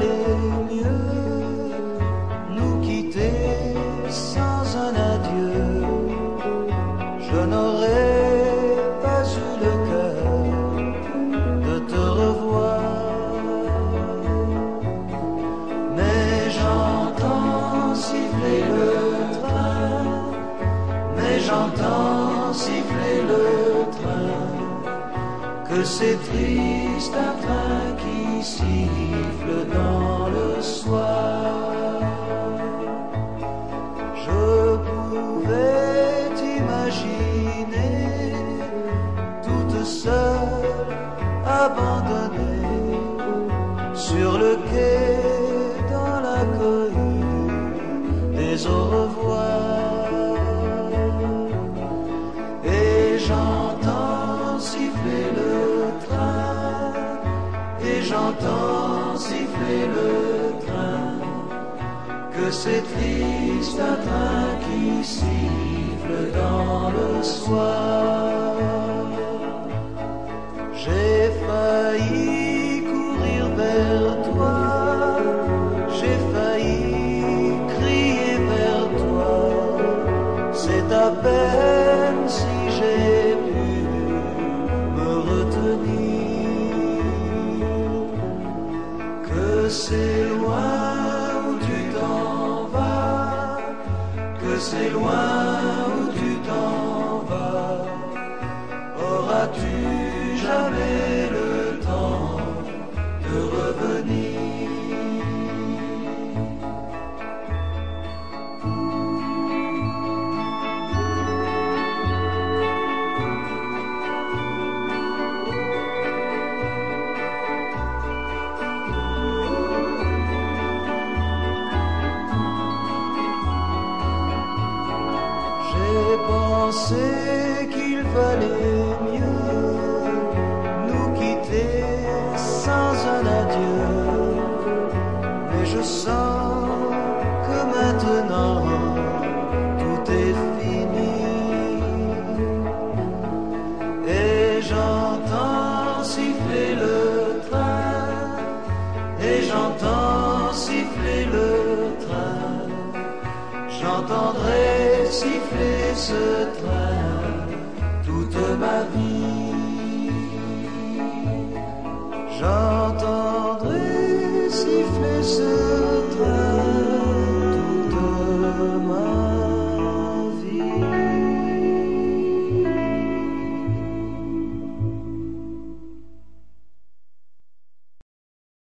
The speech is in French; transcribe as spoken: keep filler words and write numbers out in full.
valait mieux nous quitter sans un adieu. Je n'aurais pas eu le cœur de te revoir, mais j'entends siffler le train, mais j'entends siffler le train, que c'est triste un train qui siffle dans le soir. Je pouvais t'imaginer toute seule, abandonnée sur le quai dans la cohue des au revoir. Et j'entends siffler le train, et j'entends siffler le train, que c'est triste un train qui siffle dans le soir. J'ai failli courir vers toi, j'ai failli crier vers toi, c'est à peine si j'ai pu me retenir. Que c'est loin où tu t'en vas, que c'est loin où tu t'en vas, auras-tu jamais le temps de revenir? J'ai pensé qu'il valait mieux nous quitter sans un adieu, mais je sens que maintenant tout est fini. Et j'entends siffler le train, et j'entends siffler le train, j'entendrai siffler ce train toute ma vie. J'entendrai siffler ce